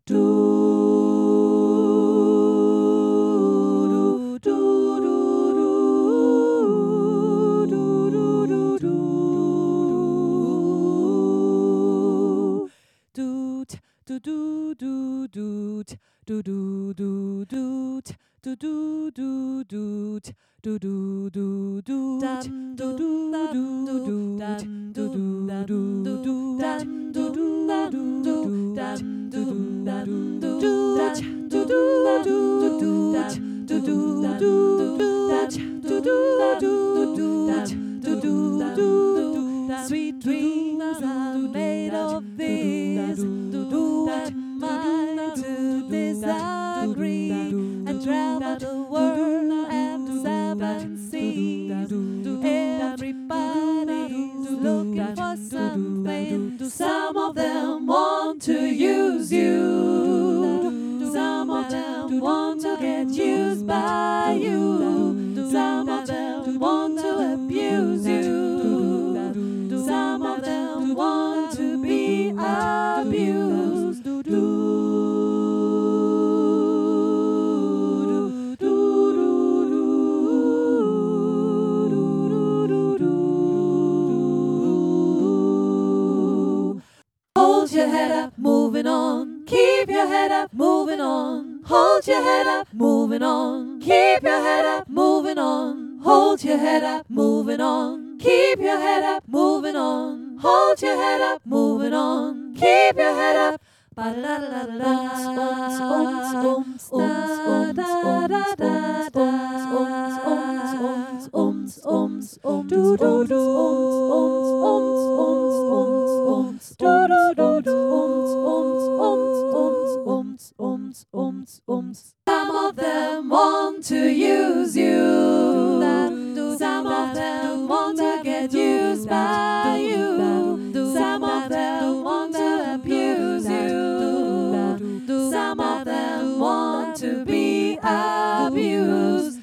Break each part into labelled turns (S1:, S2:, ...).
S1: Sweet dreams are made of this. Who am I to disagree? I travel the world and the seven seas. Everybody's looking for something. Some of them want to use you. Some of them want to get used by you. Some of them want to abuse you. Some of them want to be abused. Hold your head up, moving on. Keep your head up, moving on. Hold your head up, moving on. Keep your head up, moving on. Hold your head up, moving on. Keep your head up, moving on. Hold your head up, moving on. Keep your head up. Some of them want to use you. Some of them want to get used by you. Some of them want to abuse you. Some of them want to be abused.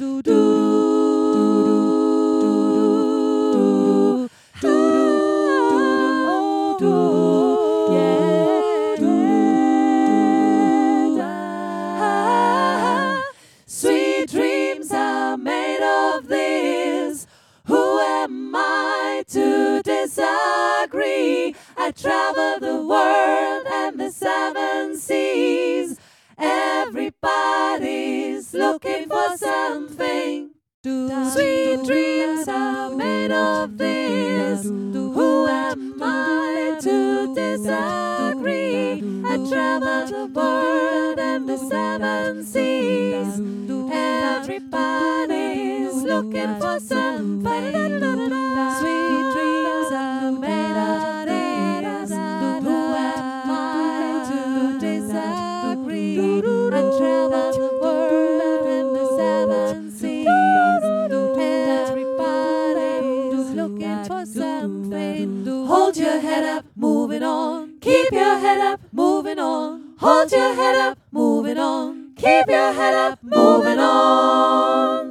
S1: Sweet dreams are made of this. Who am I to disagree? I travel the world and the seven seas. Everybody's looking for something. Sweet dreams are made of this. Who am I to disagree? I travel the world and the seven seas. Everybody's looking for something. Sweet dreams are made of this. Who am I to disagree? I travel the world and the seven seas. Everybody's looking for something. Hold your head up, moving on. Keep your head up, moving on. Hold your head up, moving on. Keep your head up, moving on.